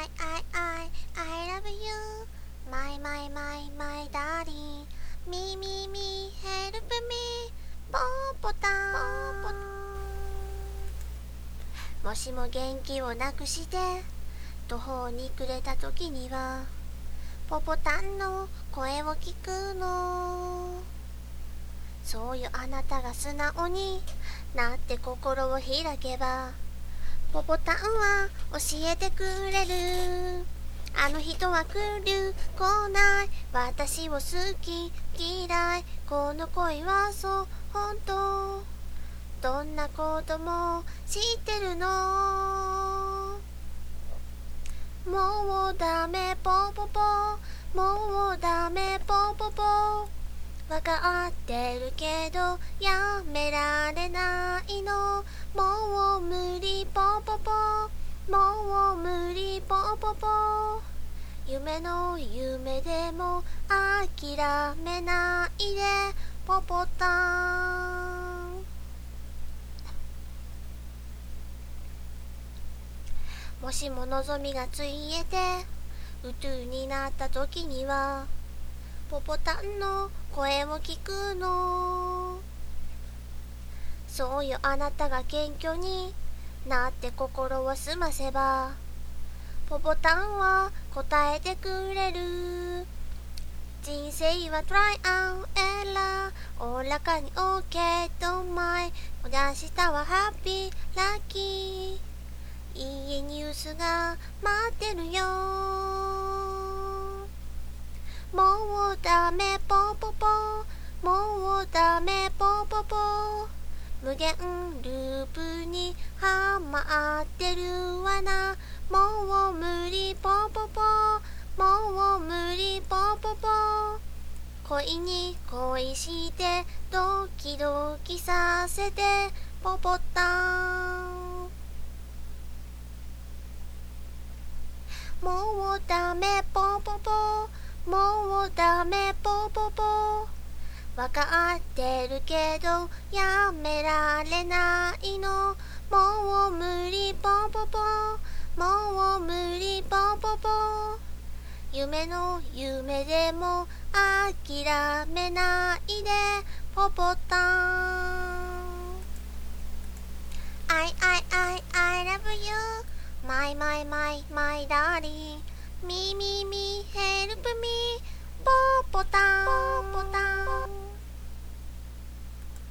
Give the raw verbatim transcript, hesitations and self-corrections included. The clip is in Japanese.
I, I, I, I love you My, my, my, my darling Me, me, me, help me ポンポタンもしも元気をなくして途方に暮れた時にはポポタンの声を聞くのそういうあなたが素直になって心を開けばポポタンは教えてくれるあの人は来る来ない私を好き嫌いこの恋はそう本当どんなことも知ってるのもうダメポポポもうダメポポポわかってるけどやめられないのもう無理ポポポもう無理ポポポ夢の夢でも諦めないでポポタンもしも望みがついえてうとうになった時にはポポタンの声を聞くのそういうあなたが謙虚になって心を澄ませばポポタンは答えてくれる人生は try and error おおらかに OK don't mind 明日はハッピーラッキーいいニュースが待ってるよもうダメポポポもうダメポポポ無限ループにハマってるわなもう無理ポポポもう無理ポポポ恋に恋してドキドキさせてポポタンもうダメポポポもうダメポポポわかってるけどやめられないのもう無理ポポポもう無理ポポポ夢の夢でも諦めないでポポタン I, I, I, I love you My, my, my, my darling Me, me, me, help me ポポタンポポタン